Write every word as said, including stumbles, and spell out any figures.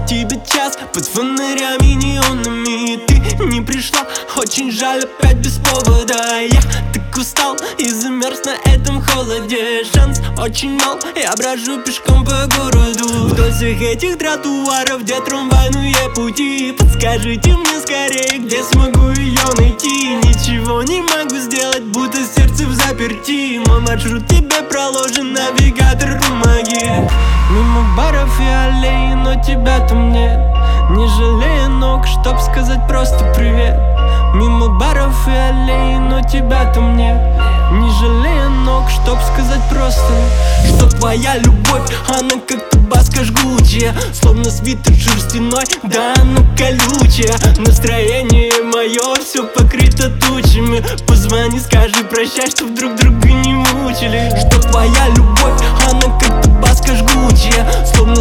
тебе час под фонарями неонными. Ты не пришла, очень жаль, опять без повода. Я так устал и замерз на этом холоде. Шанс очень мал, я брожу пешком по городу. Вдоль всех этих тротуаров, где трамвайные пути. Подскажите мне скорее, где смогу ее найти. Ничего не могу сделать, будто сердце в заперти. Мой маршрут тебе проложен, навигатор, помоги. Мимо баров и аллей, но тебя там нет. Не жалея ног, чтоб сказать просто привет. Мимо баров и аллей, но тебя там нет. Не жалея ног, чтоб сказать просто, что твоя любовь, она как табаско жгучая, словно свитер шерстяной, да она колючая. Настроение мое все покрыто тучами. Позвони, скажи прощай, чтоб друг друга не мучили. Что твоя любовь, она как табаско жгучая, словно